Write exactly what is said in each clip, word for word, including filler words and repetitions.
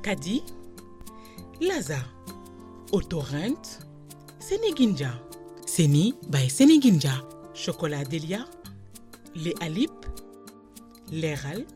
Kadi, Laza, Autorent, Sénéginja, Séni by Sénéginja, Chocolat Delia, Les Alip, Leral,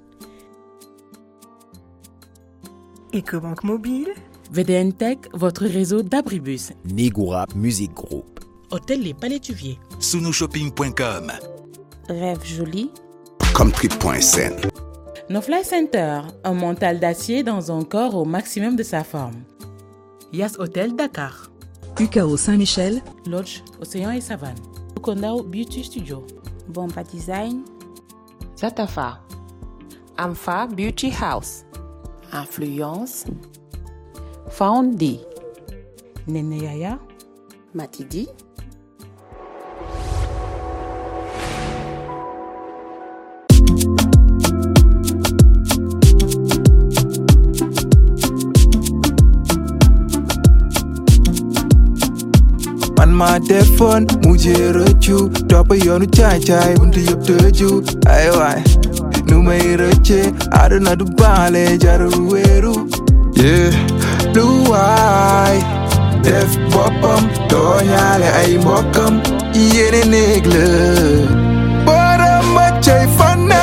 Ecobank Mobile, V D N Tech, votre réseau d'abribus, Négourap Music Group, Hôtel Les Palais Tuviers, Sunushopping point com, Rêve Joli, Comtrip point S N, Nofly Center, un mental d'acier dans un corps au maximum de sa forme. Yas Hotel Dakar, U K O Saint-Michel, Lodge Océan et Savane, Kondao Beauty Studio, Bomba Design, Zatafa, Amfa Beauty House, Influence, Foundi, Neneyaya, Matidi, Man ma defoon mujjee rëccu topp yoonu caay caay buntu yëpp tëju ay waay nu may rëcce àdduna du baale jarul wéeru yeah lu waay def boppam tooñaale ay mbokkam yéene néeg la borom ma cay fanna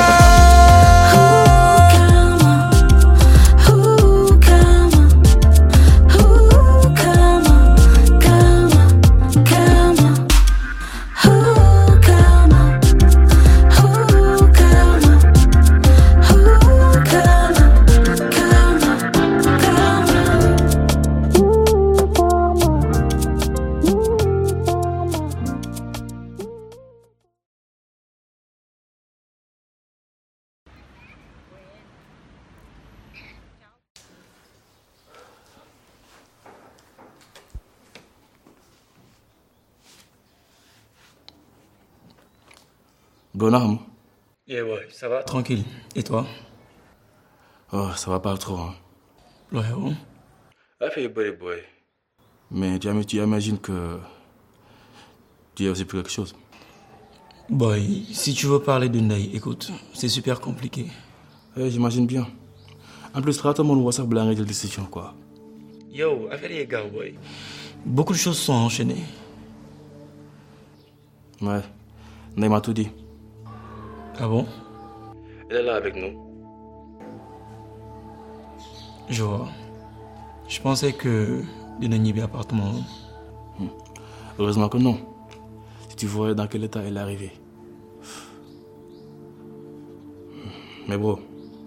Bonhomme. Yeah, ouais, ça va, tranquille. Et toi? Oh, ça va pas trop, hein. Ouais, ouais. Ah, fait boy, boy. Mais tu, tu imagines que tu as aussi pris quelque chose. Boy, si tu veux parler de Ney, écoute, c'est super compliqué. Ouais, j'imagine bien. En plus, rate mon WhatsApp blanc et de décision, quoi. Yo, affaire les gars, boy. Beaucoup de choses sont enchaînées. Ouais, Ney m'a tout dit. Ah bon? Elle est là avec nous. Je vois. Je pensais que dina ñibbi appartement. Hmm. Heureusement que non. Si tu voyais dans quel état elle est arrivée. Mais bon.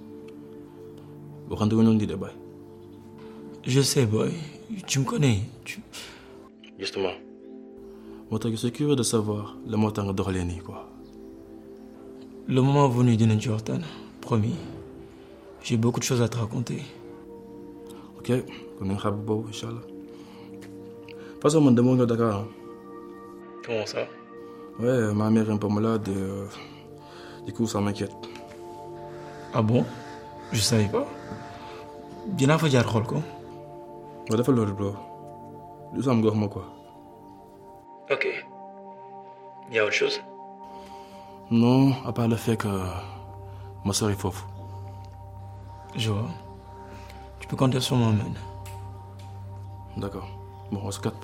Je sais, boy. Tu me connais. Tu... Justement. Moi, je suis curieux de savoir le mot de Dorlénie, quoi. Le moment venu d'une Jordan, promis. J'ai beaucoup de choses à te raconter. Ok, on est un beau, Inch'Allah. Pas seulement de mon Dakar. Comment ça? Ouais, ma mère est un peu malade et euh, du coup ça m'inquiète. Ah bon? Je savais pas. Bien avant de rôle quoi. Ouais, d'abord le bro. Du ça me gomme quoi. Ok. Y a autre chose? Non, à part le fait que ma soeur est fauve. Je vois. Tu peux compter sur moi, man. D'accord. Bon, on se capte.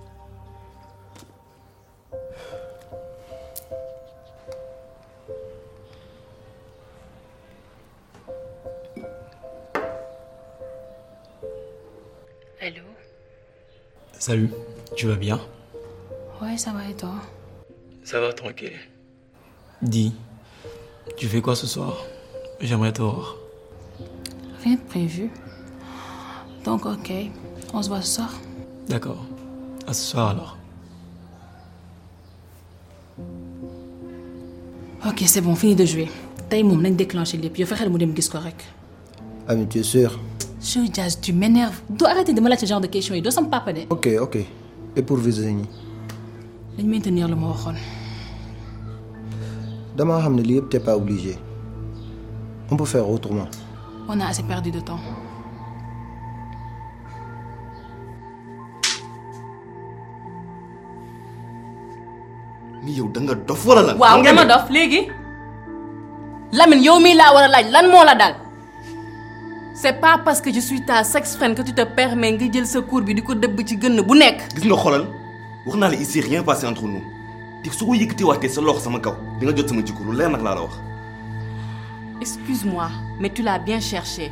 Allô? Salut, tu vas bien? Ouais, ça va et toi? Ça va, tranquille. Dis, tu fais quoi ce soir? J'aimerais te voir. Rien de prévu. Donc, ok, on se voit ce soir. D'accord. À ce soir alors. Ok, c'est bon, fini de jouer. Taille mon nañ déclenché les pieds. Fais le modem gis correct. Ah, mais tu es sûr? Show Jazz, tu m'énerves. Dois arrêter de me lâcher ce genre de questions. Il doit s'en papa de. Ok, ok. Et pour Virginie? Dañ maintenir le mot waxone. Dama xam ne lii yëpp t'es pas obligé. On peut faire autrement. On a assez perdu de temps. Mais yow da nga dof wala lan? Waaw dama dof léegi. Lamine yow mii laa war a laaj lan moo la dal. C'est pas parce que je suis ta sex-friend que tu te permets de jël sa cour bi di ko dëbb ci gën bu nekk. Gis nga xolal wax naa la ici rien passé entre nous te su ko yëkkati waatee sa loxo sama kaw di nga jot sama jikko lu leer nag laa la wax. Excuse-moi, mais tu l'as bien cherché.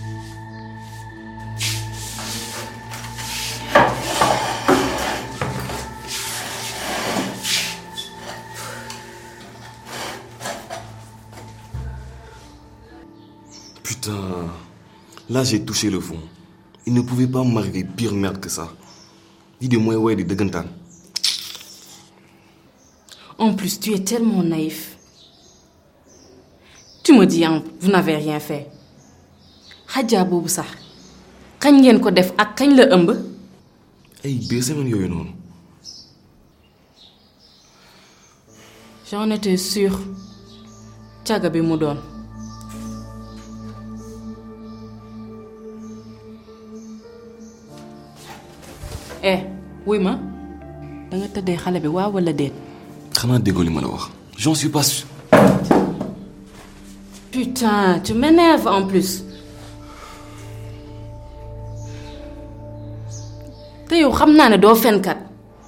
Putain, là j'ai touché le fond. Il ne pouvait pas m'arriver pire merde que ça. Dis de moi ouais de dëggantaan. En plus, tu es tellement naïf. Tu me dis, hein, vous n'avez rien fait. Hadja boobu sax kañ ngeen ko def ak kañ la ëmb. Ay baiser man yooyu noonu. J'en étais sûre. Caga bi mu doon. Eh, wuy ma da nga tëddee xale bi waaw wala déet. Xanaa déggoo li ma la wax. J'en suis pas sûr. Putain, tu m'énerves en plus. te yow xam naa ne doo fenkat.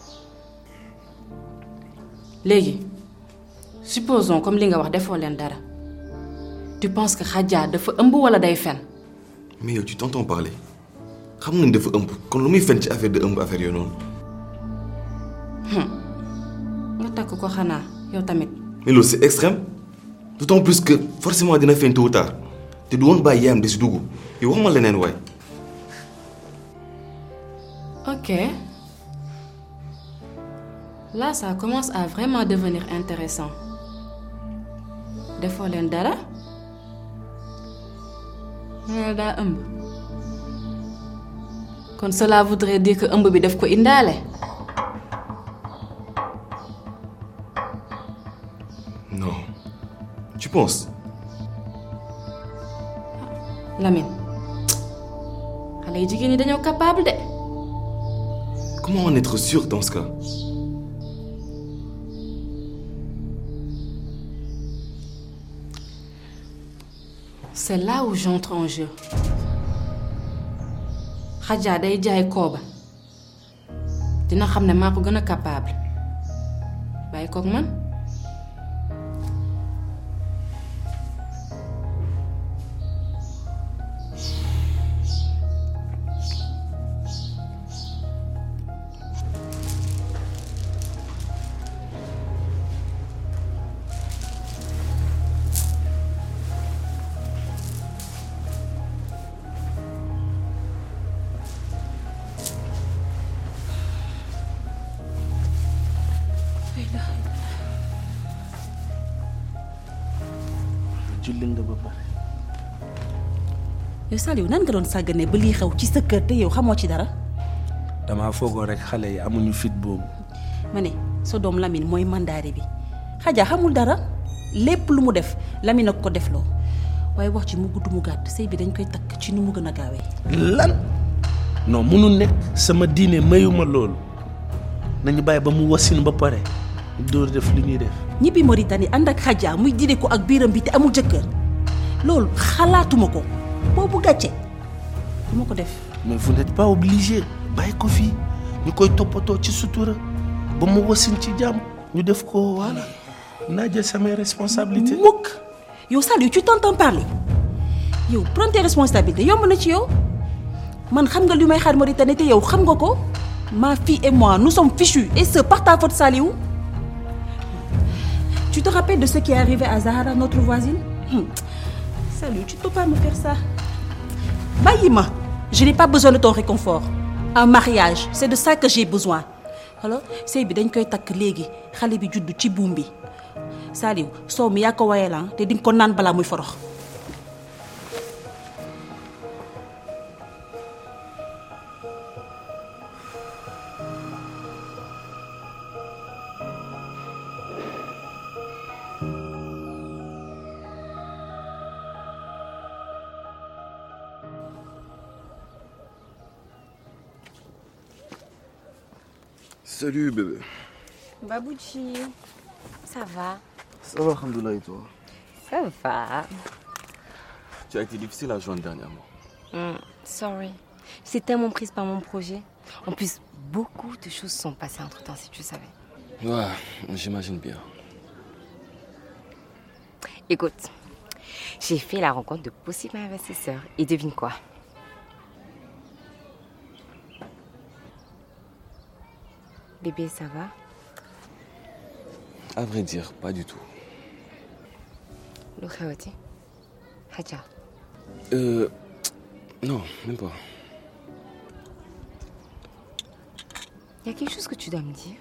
Léegi supposons comme li nga wax defoo leen dara. Tu penses que Khadja dafa ëmb wala day fen? Mais yow tu t'entends parler. Xam nga ne dafa ëmb kon lu muy fen ci affaire de ëmb affaire yooyu noonu. nga takk ko xanaa yow tamit. Mais loolu c'est extrême. D'autant plus que forcément dina fen tôt ou tard. te du woon bàyyi yaayam di si dugg yow wax ma leneen waay. Ok. Là ça commence à vraiment devenir intéressant. defoo leen dara. nga daa ëmb. kon cela voudrait dire que ëmb bi daf ko indaale. Non. Tu penses? Lamine. xale yi jigéen ñi dañoo capable de. Comment en être sûr dans ce cas? C'est là où j'entre en jeu. Khadja day jaay kooba dina xam ne maa ko gën a capable bàyyi koog man. yow Saliou nan nga doon sàggane ba lii xew ci sa kër te yow xamoo ci dara. damaa foogoo rek xale yi amuñu fit boobu. ma ne sa doom Lamine mooy mandaare bi Khadja xamul dara lépp lu mu def Lamine ak ko defloo waaye wax ci mu gudd mu gàtt sëy bi dañ koy takk ci nu mu gën a gaawee. lan non mënul nekk sama diine mayuma loolu nañu bàyyi ba mu wasin ba pare dóor def li ñuy def. ñibbi Mauritanie ànd ak Khadja muy dire ko ak biiram bi te amul jëkkër loolu xalaatuma ko. boobu gàcce du ma ko def. mais vous n'êtes pas obligé bàyyi ko fii ñu koy toppatoo ci sutura ba mu wasin ci jàmm ñu def ko voilà naa jël samay responsabilités. mukk yow Saliou tu t'entends parler yow prends tes responsabilités yomb na ci yow man xam nga li may xaar Mauritanie te yow xam nga ko ma fille et moi nous sommes fichus et ce par ta faute Saliou. Tu te rappelles de ce qui est arrivé à Zahara notre voisine? Saliou, tu ne peux pas me faire ça. Baïma, je n'ai pas besoin de ton réconfort. Un mariage, c'est de ça que j'ai besoin. Alors, c'est bi dañ koy takk léegi xale bi juddu ci buum bi. Saliou, soo mi yaa ko wayal te di nga ko naan balaa muy forox. Salut bébé. Babouchi, ça va? Ça va, alhamdoulilah, et toi? Ça va. Tu as été difficile à joindre dernièrement. Mm, sorry. J'étais tellement prise par mon projet. En plus, beaucoup de choses sont passées entre-temps, si tu savais. Ouais, j'imagine bien. Écoute, j'ai fait la rencontre de possibles investisseurs. Et devine quoi? Bébé, ça va? À vrai dire, pas du tout. Le Khawati? Hadja? Euh... Non, même pas. Il y a quelque chose que tu dois me dire?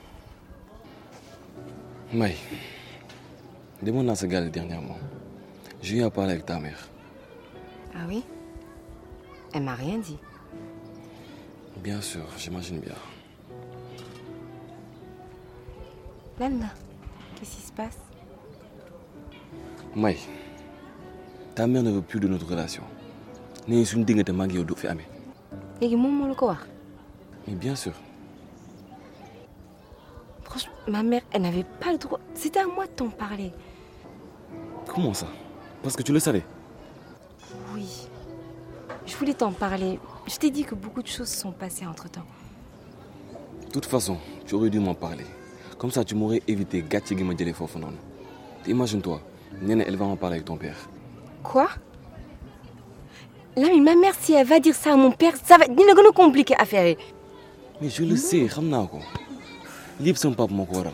Maï, demande à ce gars dernièrement. J'ai eu à parler avec ta mère. Ah oui? Elle m'a rien dit. Bien sûr, j'imagine bien. Landa, qu'est-ce qui se passe? Maï, ta mère ne veut plus de notre relation. Ni une dingue de magie au dos fait amé. Et maman le quoi? Mais bien sûr. Franchement, ma mère, elle n'avait pas le droit. C'était à moi de t'en parler. Comment ça? Parce que tu le savais? Oui. Je voulais t'en parler. Je t'ai dit que beaucoup de choses sont passées entre-temps. De toute façon, tu aurais dû m'en parler. Comme ça, tu m'aurais évité gâcher qui m'a dit les faux non. Imagine-toi, Nene, elle va en parler avec ton père. Quoi? Là, mais ma mère, si elle va dire ça à mon père, ça va être compliqué à faire. Mais je le sais, je sais. Libre son papa, mon corps.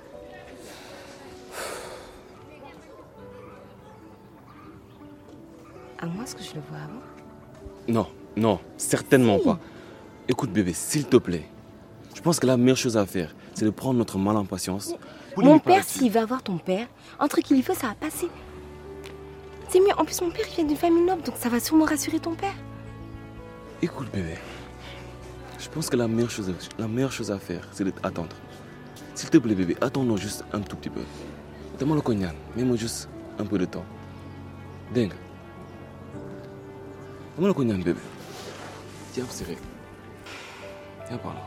À moi, est-ce que je le vois avant? Non, non, certainement pas. Écoute, bébé, s'il te plaît. Je pense que la meilleure chose à faire, c'est de prendre notre mal en patience. Mon père, s'il va voir ton père, un truc qu'il veut, ça va passer. C'est mieux. En plus, mon père, il vient d'une famille noble, donc ça va sûrement rassurer ton père. Écoute, bébé. Je pense que la meilleure chose, la meilleure chose à faire, c'est d'attendre. S'il te plaît, bébé, attends-nous juste un tout petit peu. Donne-moi le cognac, mets-moi juste un peu de temps. Dingue. Donne-moi le cognac, bébé. Tiens, serré. Tiens par là.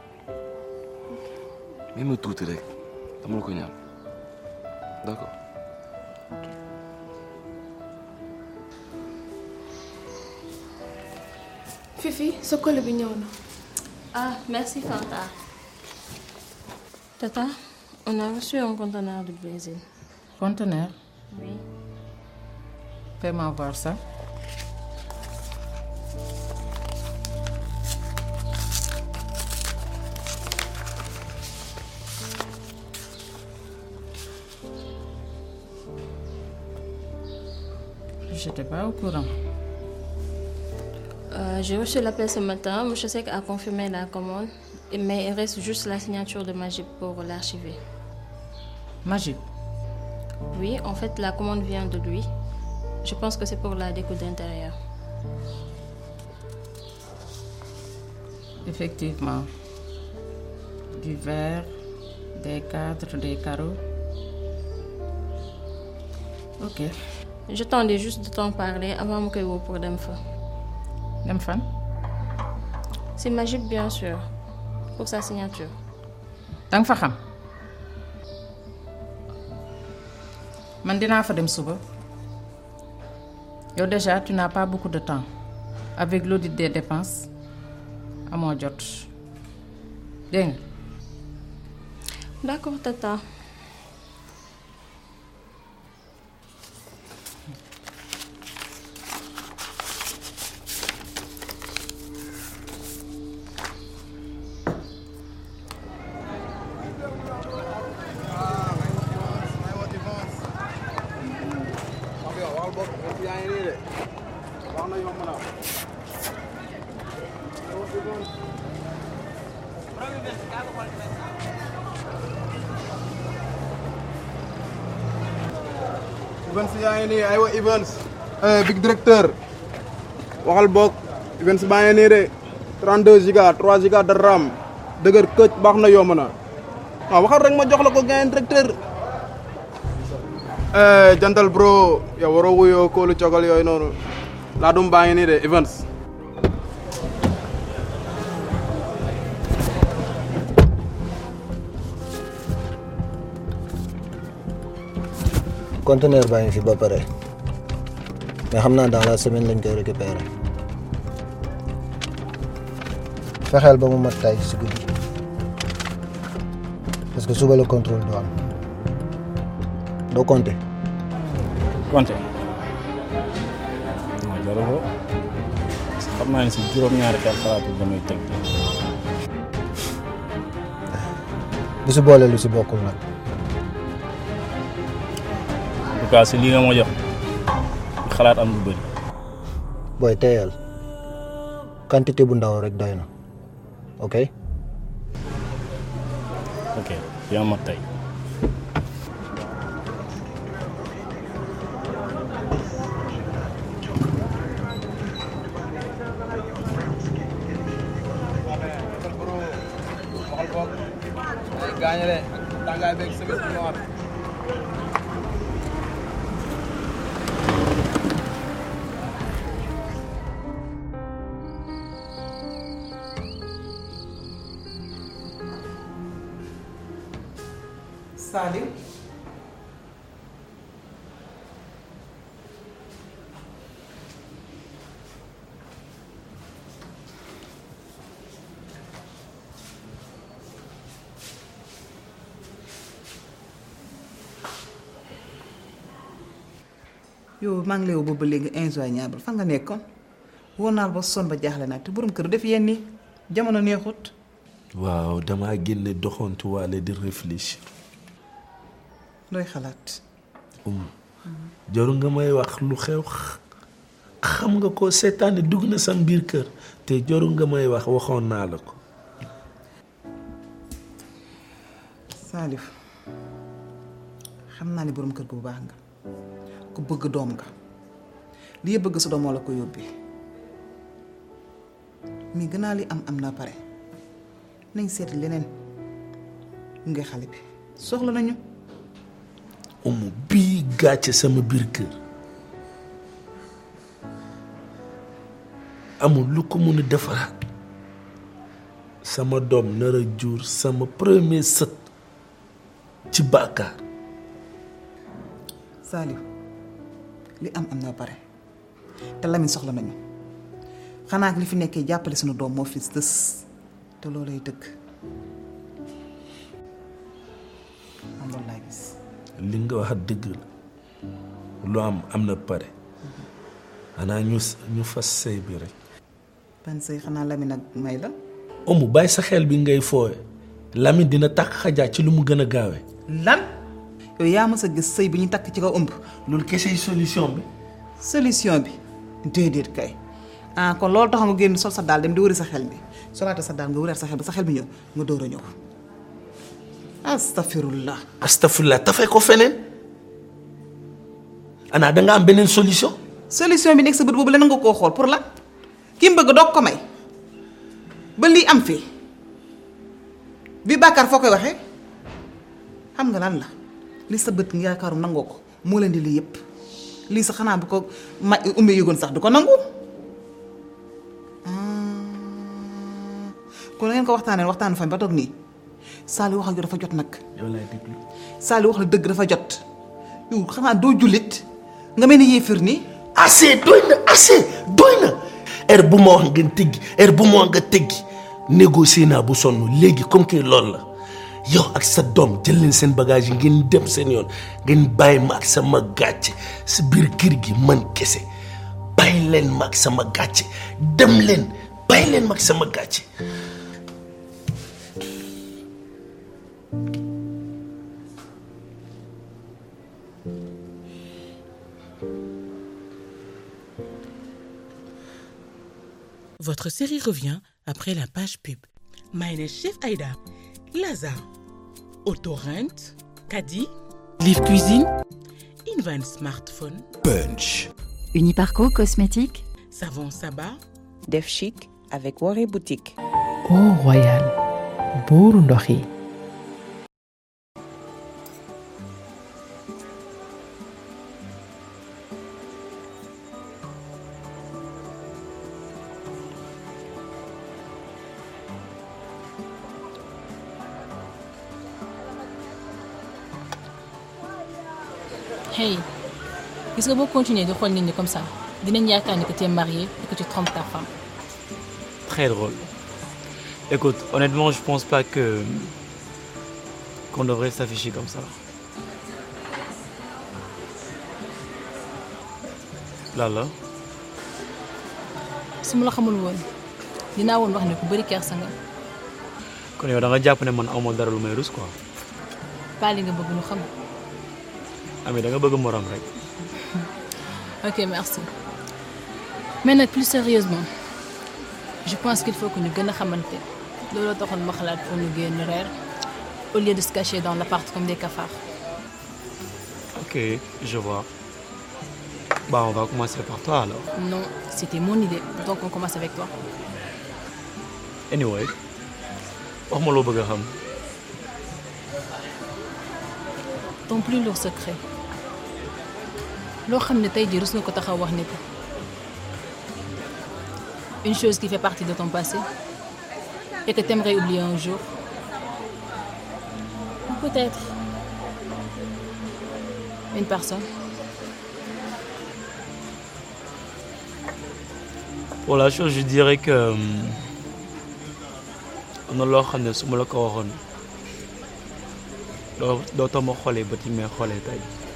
Mets-moi tout, Téré. Donne-moi le cognac. D'accord. Ok. Fifi, ce col est mignon. Ah, merci Fanta. Tata, on a reçu un conteneur de Brésil. Conteneur? Oui. Fais-moi voir ça. Je n'étais pas au courant. Euh, J'ai reçu l'appel ce matin. M. Sek a confirmé la commande, mais il reste juste la signature de Majib pour l'archiver. Majib? Oui, en fait, la commande vient de lui. Je pense que c'est pour la déco d'intérieur. Effectivement. Du verre, des cadres, des carreaux. Ok. Je tendais juste de t'en parler avant que vous pour Demfa. Demfa? C'est Majib, bien sûr, pour sa signature. Dang fa xam? Man dinaa fa dem suba. Yow déjà, tu n'as pas beaucoup de temps. Avec l'audit des dépenses, amoo jot. Dégg nga? D'accord, Tata. Events yaa ngi nii aywa Evans big directeur waxal boog Evans baa ngi nii de trente-deux giga trois giga de RAM dëgër këcc baax na yomb na waaw waxal rek ma jox la ko gain directeur jantal bro yow waroo wuyoo kóolu cogal yooyu noonu laa dum baa ngi nii de Evans conteneur baa ngi fi ba pare mais xam naa dans la semaine lañ koy récupérer fexeel ba mu mat tay si guddi parce que suba le contrôle do am doo compter. compter non jarul ko parce que xam naa ne si juróom-ñaari kàr xalaatul damay teg. bu si boole lu si bokkul nag. en tout cas si lii nga ma jox xalaat am lu bëri. booy teyal quantité bu ndaw rek doy na ok. ok yaa ma tey. gaañale tàngaay beeg service bi ñëwaat. Saliou yow maa ngi lay woo boobu léegi injoignable fan nga nekkoon woo naa ba son ba jaaxle naa te borom kër def yenn ni jamono neexut. waaw damaa génne doxantu waale di réfléchir. looy xalaat. um jaru nga may wax lu xew xam nga ko seetaane dugg na sa biir kër te jaru nga may wax waxoon naa la ko. Salif xam naa ni borom kër gu baax nga ku bëgg doom nga li bëgg sa doom moo la ko yóbbee mi gënaa li am am na pare nañ seet leneen nga xale bi soxla nañu. umu bii gàcce sama biir kër amul lu ko mun a defaraat sama doom nar a jur sama premier sët ci bàkkaar. Saliou li am am na pare te Lamine soxla nañu xanaa ak li fi nekkee jàppale sunu doom moo fi dës te loolay dëgg am loolu laa gis. li nga wax dëgg la lu am am na pare xanaa ñu ñu fas sëy bi rek. ban sëy xanaa Lamine ak may la. omu bàyyi sa xel bi ngay fooye Lamine dina takk xajaa ci lu mu gën a gaawe. lan yow yaa mës a gis sëy bi ñu takk ci kaw ëmb. loolu kese solution bi. solution bi déedéet kay ah kon loolu tax nga génn sol sa daal dem di wëri sa xel bi solaata sa daal nga wëraat sa xel ba sa xel bi ñëw nga door a ñëw. astafirullah. astafirullah tafay ko feneen ana da nga am beneen solution. solution bi nekk sa bët boobu leneen nga koo xool pour la ki mu bëgg doog ko may ba lii am fii bi bàkkaar foo koy waxee xam nga lan la li sa bët nga yaakaaru nangoo ko moo leen di lii yëpp lii sa xanaa bu ko ma umbe yëgoon sax du ko nangu. kon ngeen ko waxtaanee waxtaanu fan ba toog nii Saliou wax ak yow dafa jot nag. yow laay déglu. Saliou wax la dëgg dafa jot yow xanaa doo jullit nga mel ni yéefir nii. assez doy na assez doy na. heure bu ma wax ngeen teggi heure bu ma wax nga teggi négocier naa bu sonn léegi comme que loolu la yow ak sa doom jël leen seen bagage yi ngeen dem seen yoon ngeen bàyyi ma ak sama gàcce si biir kër gi man kese bàyyi leen ma ak sama gàcce dem leen bàyyi leen ma ak sama gàcce. Votre série revient après la page pub. Mayonnaise Chef Aïda, Lazare, Autorent, Caddy, Live Cuisine, Invan Smartphone, Punch, Uniparco Cosmétique, Savon Saba, Def Chic avec Waré Boutique. Eau Royal, buuru ndox yi. Hey, est-ce que vous continuez de xool nit ñi comme ça dinañ yaakaar ni que tu es marié et que tu trompes ta femme. Très drôle. Écoute, honnêtement, je pense pas que qu'on devrait s'afficher comme ça. Là là. su ma la xamul woon dinaa woon wax ne ku bëri kersa nga. kon yow da nga jàpp ne man amoo dara lu may rus quoi. pas li nga bëgg ñu xam. Ami da nga bëgg morom rek. Ok, merci. Mais nag plus sérieusement je pense qu'il faut que ñu gën a xamante looloo taxoon ma xalaat pour ñu génn reer au lieu de se cacher dans l'appart comme des cafards. Ok, je vois. Bah, on va commencer par toi alors. Non, c'était mon idée, donc on commence avec toi. Anyway, wax ma loo bëgg a xam. Ton plus lourd secret. loo xam ne tey jii rus nga ko taxaw wax nit. Une chose qui fait partie de ton passé et que t'aimerais oublier un jour. Ou peut-être une personne. Pour la chose, je dirais que am na loo xam ne su ma la ko waxoon doo dootoo ma xoolee ba ti may xoolee tey.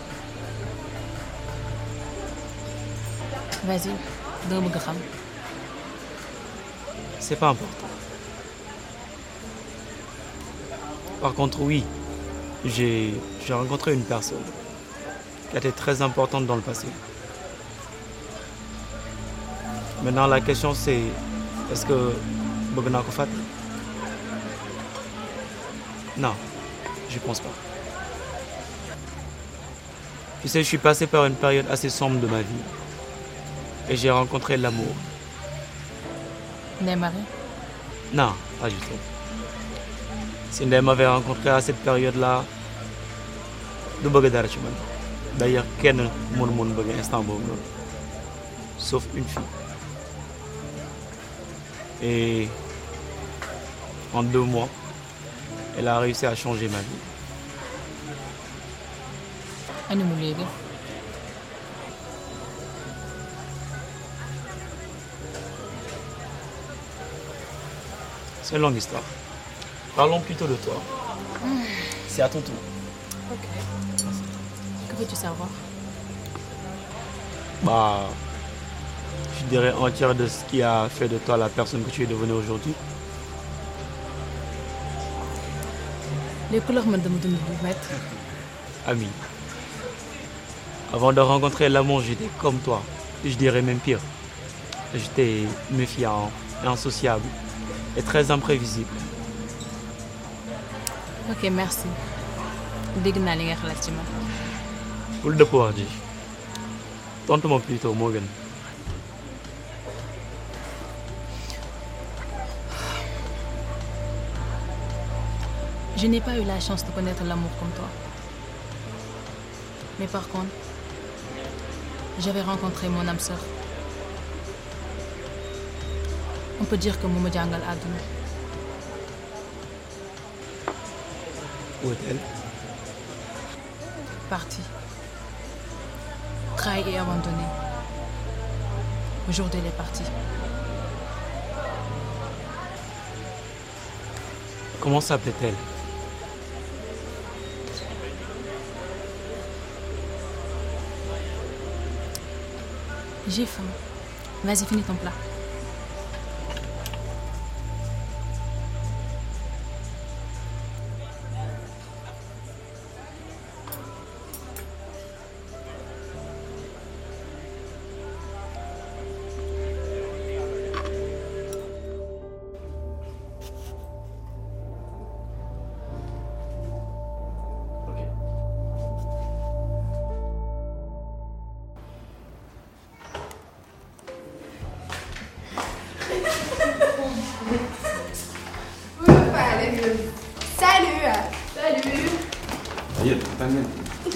Vas-y, danga bëgg xam. C'est pas important. Par contre, oui, j'ai j'ai rencontré une personne qui a été très importante dans le passé. Maintenant, la question c'est, est-ce que bëgg naa ko fàtte? Non, je pense pas. Tu sais, je suis passé par une période assez sombre de ma vie et j'ai rencontré l'amour. Ndeye Marie? Non, pas du tout. Si Ndeye m'avait rencontré à cette période-là, du bëgg dara ci man. D'ailleurs, kenn mënu mënu bëgg instant boobu noonu, sauf une fille. Et en deux mois, elle a réussi à changer ma vie. Ani mu léegi. C'est une longue histoire. Parlons plutôt de toi. Mmh. C'est à ton tour. Ok. Que veux-tu savoir? Bah, je dirais un tiers de ce qui a fait de toi la personne que tu es devenue aujourd'hui. Les couleurs me donnent de me mettre. Ami, avant de rencontrer l'amour, j'étais comme toi. Je dirais même pire. J'étais méfiant, insociable et très imprévisible. Ok, merci. Dégg naa li nga xalaat ci man. Bul dëpp wax ji. Tontu ma plutôt moo gën. Je n'ai pas eu la chance de connaître l'amour comme toi. Mais par contre, j'avais rencontré mon âme sœur. On peut dire que moo ma jàngal àdduna. Où est-elle? Partie. Trahi et abandonnée. Aujourd'hui, elle est partie. Comment s'appelait-elle? J'ai faim. Vas-y, finis ton plat. Salut. Salut. Aïe, pas bien.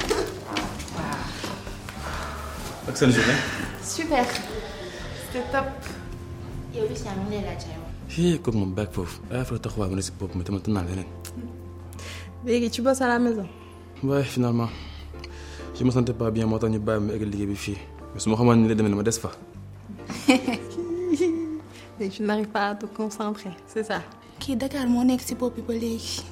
Ak seen journée. Super. C'était top. yow bis yaa ngi lay laaj yow. Fii comme moom baag foofu ay affaire taxawaay ma ne si bopp mi tamit naa leneen. Léegi tu bosses à la maison. Ouais, finalement je me sentais pas bien moo tax ñu bàyyi ma egg liggéey bi fii mais su ma xamoon ni la demee ma des fa. Et tu n'arrives pas à te concentrer, c'est ça? kii Dakar moo nekk ci bopp bi ba léegi.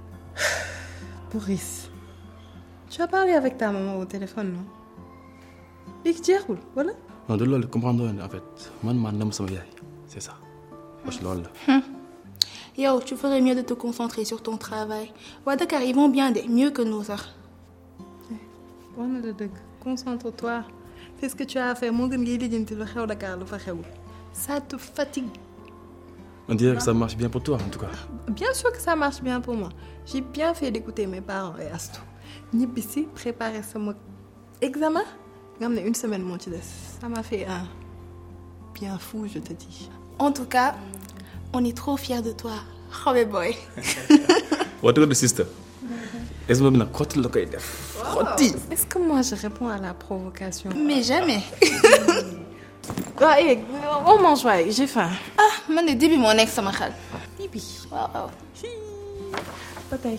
Boris, tu as parlé avec ta maman au téléphone, non? léegi jeexul wala. non de loolu comprendre en fait man maa nam sama yaay c'est ça. wesh loolu la. Yo, tu ferais mieux de te concentrer sur ton travail. waa Dakar ils vont bien de mieux que nous sax. wax na la dëgg concentre-toi. fais ce que tu as à faire moo gën ngay lijjanti lu xew Dakar lu fa xewul. ça te fatigue. On dirait que ça marche bien pour toi en tout cas. Bien sûr que ça marche bien pour moi. J'ai bien fait d'écouter mes parents et Astou. Nibisi, préparer mon examen. J'ai une semaine mon des. Ça m'a fait un bien fou, je te dis. En tout cas, on est trop fiers de toi. Oh my boy. What about the sister? Est-ce que tu as crotti le coin def? Crotti. Est-ce que moi je réponds à la provocation? Mais jamais. Ah, hey, on mange ouais, j'ai faim. Ah, man, le début mon ex sama xal. Bibi. Waaw waaw. Patay.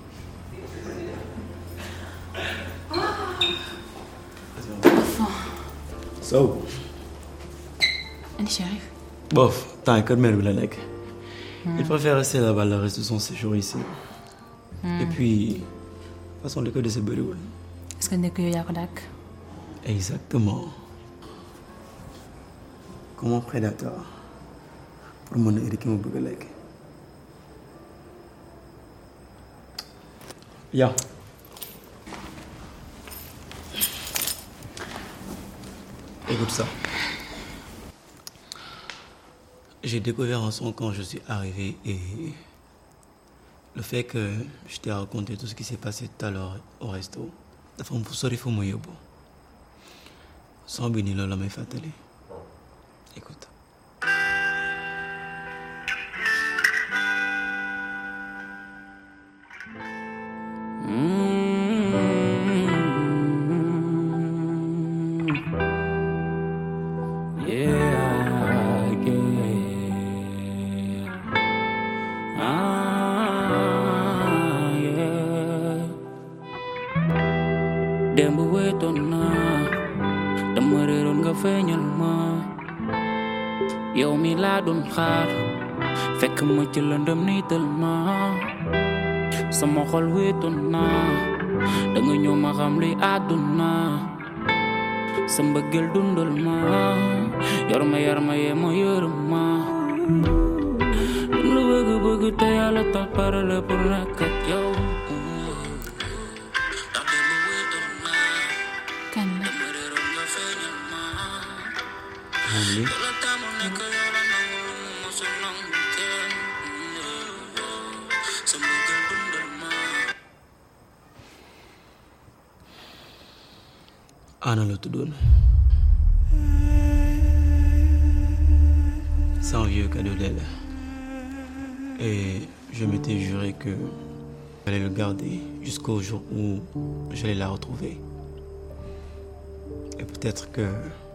So. Ani chérie. Bof, t'as un code mail la nek. Il préfère rester là-bas le reste de son séjour ici. Hmm. Et puis, de toute façon, le code de ses beloul. Est-ce que nekk yow yaa ko dàkk? Exactement. Comment prédateur pour mon héritier mon bëgg lekk. Ya. Écoute ça. J'ai découvert un son quand je suis arrivé et le fait que je t'ai raconté tout ce qui s'est passé tout à l'heure au resto. Dafa am fu sori fu ma yóbbu. Son bi nii loolu la may fàttali. Écoute. Demb wetoon naa dama réeroon nga feeñal ma yow mi laa doon xaar fekk ma ci lëndëm niital ma sama xol wetoon naa danga ñëw ma xam luy àdduna sa mbëggeel dundal ma yor ma yar ma yee ma yërëm ma lu bëgg bëgg te yàlla tax pare la pour nekk ak yow. Honey. Anna la tuddoon. C'est un vieux cadeau d'elle. Et je m'étais juré que j'allais le garder jusqu'au jour où j'allais la retrouver. Et peut-être que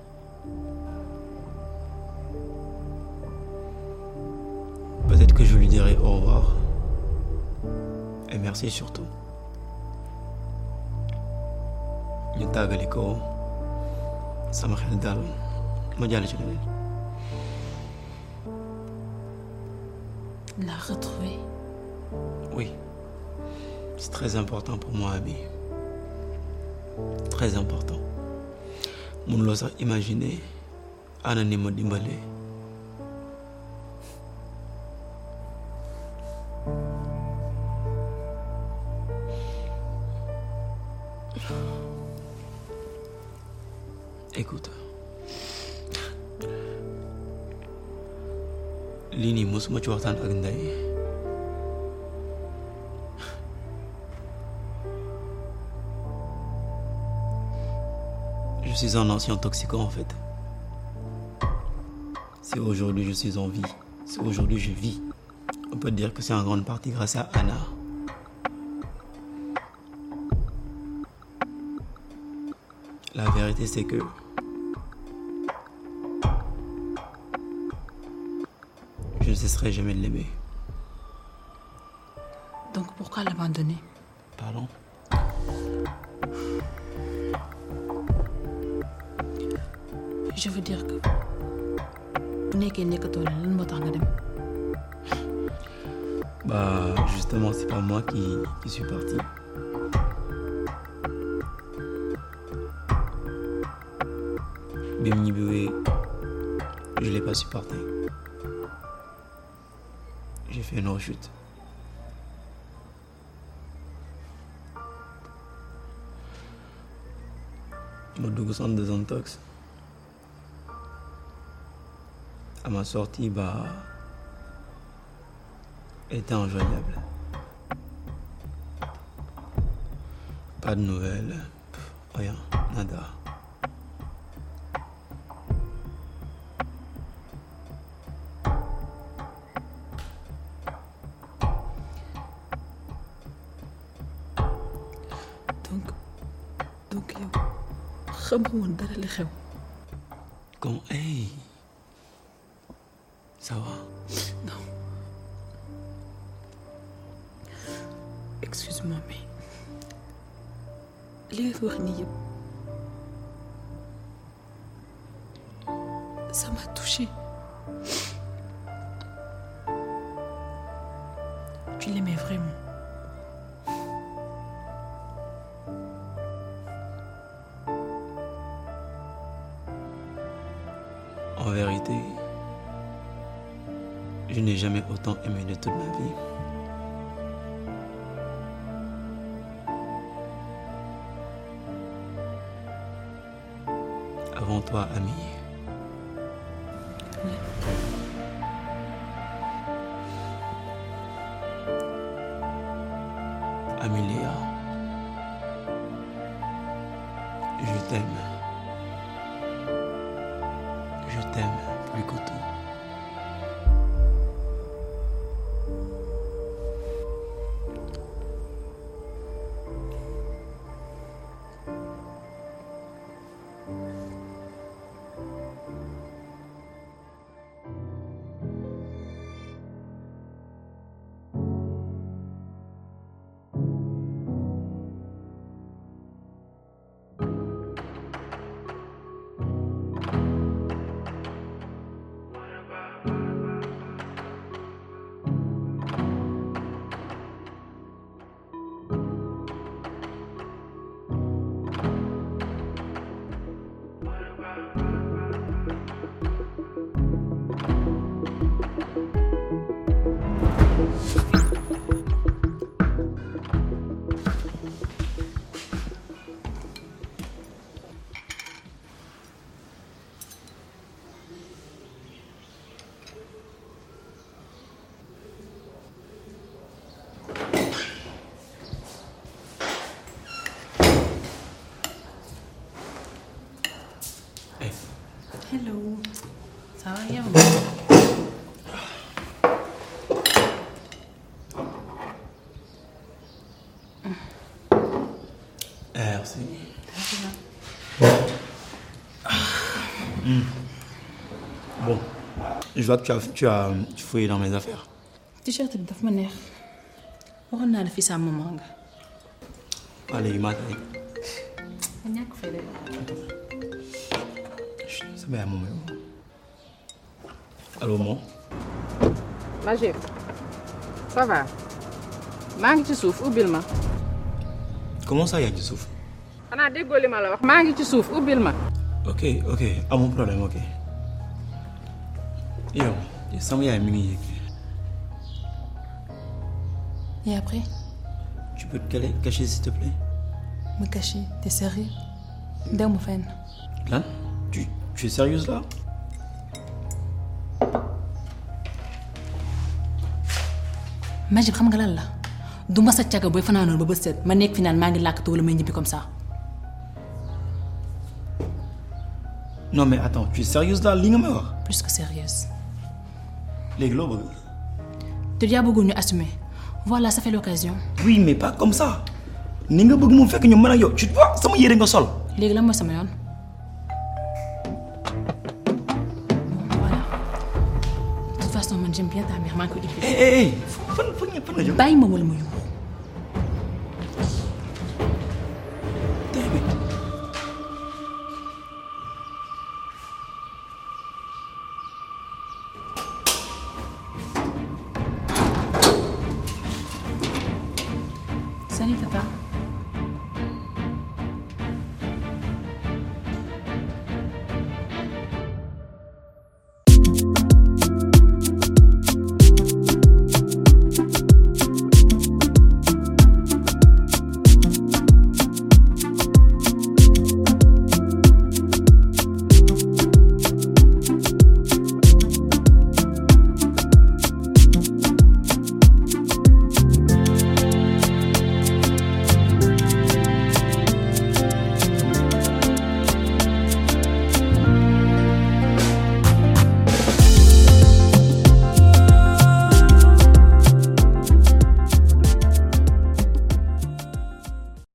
Peut-être que je lui dirai au revoir. Et merci surtout. Ñu tàggali ko sama xel dal ma jàll ci leneen. La retrouver. Oui. C'est très important pour moi, Abby. Très important. Mënuloo sax imaginer Anna ni ma dimbale. Écoute, lii nii mosuma ci waxtaan ak Ndeye. Je suis un ancien toxico en fait. Si aujourd'hui je suis en vie, si aujourd'hui je vis, on peut dire que c'est en grande partie grâce à Anna. La vérité c'est que je ne cesserai jamais de l'aimer. Donc pourquoi l'abandonner? Pardon? Je veux dire que bu nekkee nekkatoo la lan moo tax nga dem. Bah, justement, c'est pas moi qui, qui suis parti. Bim Niboué, je l'ai pas supporté. J'ai fait une rechute. Je me suis centre de Zantox. À ma sortie, bah, elle était injoignable. Pas de nouvelles, pff, rien, nada. Donc, donc yow xamoo woon dara li xew. Comment, hey, ça va? Non. Excuse-moi, mais li nga fi wax nii yëpp ça m'a touchée. Tu l'aimais vraiment. En vérité, je n'ai jamais autant aimé de toute ma vie. Avant toi, ami. Amélia, je t'aime. Je t'aime plus que tout. Hello. Ça va bien? Merci. Mm. Bon, je vois que tu as, tu as fouillé dans mes affaires. T-shirt bi daf ma neex. Waxoon naa la fi sa maman nga. Waa léegi maa tey. ñàkk fay de. sama yaay moom yow. Allô moom. Majib, ça va? maa ngi ci suuf ubbil ma. Comment ça yaa ngi ci suuf? xanaa déggoo li ma la wax maa ngi ci suuf ubbil ma. Ok, ok, amul problème, ok. Yow, sama yaay mi ngi yéeg. Et après? Tu peux te cacher s'il te plaît? Me cacher? T'es sérieux? Dew ma fenn. Lan? Tu, tu es sérieuse là? Majib xam nga lan la du ma sa caga booy fanaanoon ba bët set ma nekk fi naan maa ngi làkkatu wala may ñibbi comme ça. Non mais attends, tu es sérieuse là li nga may wax? Plus que sérieuse. Léegi loo bëgg? te yaa bëggoon ñu assumer voilà ça fait l'occasion. Oui mais pas comme ça ni nga bëgg mu fekk ñu mën ak yow tu vois sama yére nga sol. léegi lan mooy sama yoon. De toute façon man j'aime bien ta mère maa ngi ko indi. eh eh eh fan fan nga fan nga jëm. bàyyi ma wala ma yóbbu. Salut, Tata.